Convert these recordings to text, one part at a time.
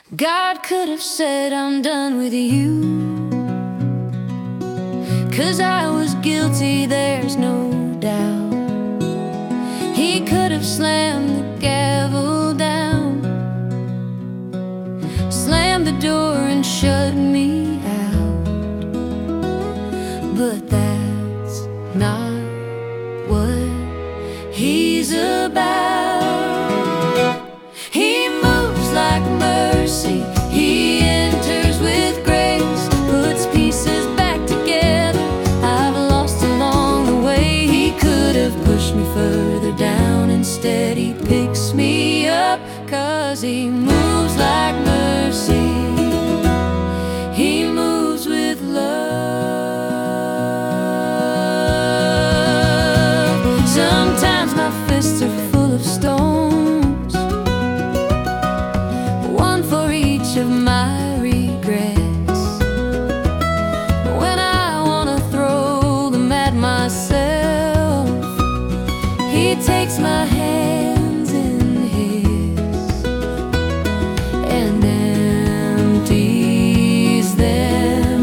God could have said I'm done with you, 'cause I was guilty, there's no doubt. He could have slammed the gavel down, slammed the door and shut me out. But that's not what he's about. He moves like mercy, he enters with grace, puts pieces back together I've lost along the way. He could have pushed me further down, instead he picks me up, 'cause he moves like mercy, he moves with love. Sometimes my fists are full of stones, one for each of my regrets. When I wanna throw them at myself, he takes my hands in his and empties them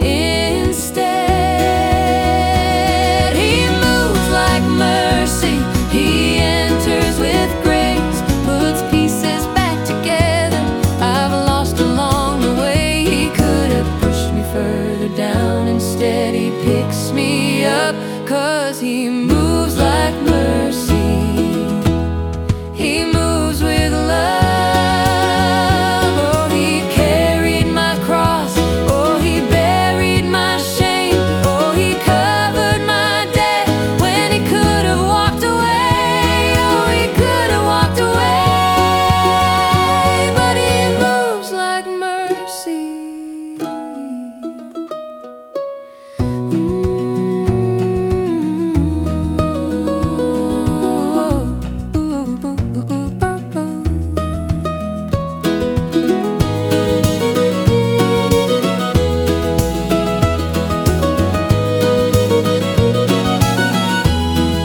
instead. He moves like mercy, he enters with grace, puts pieces back together I've lost along the way. He could have pushed me further down, instead he picks me up, 'cause he moves like mercy, he moves with love. Oh, he carried my cross, oh, he buried my shame, oh, he covered my debt when he could have walked away. Oh, he could have walked away, but he moves like mercy.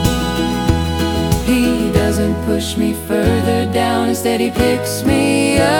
He doesn't push me further down, instead he picks me up.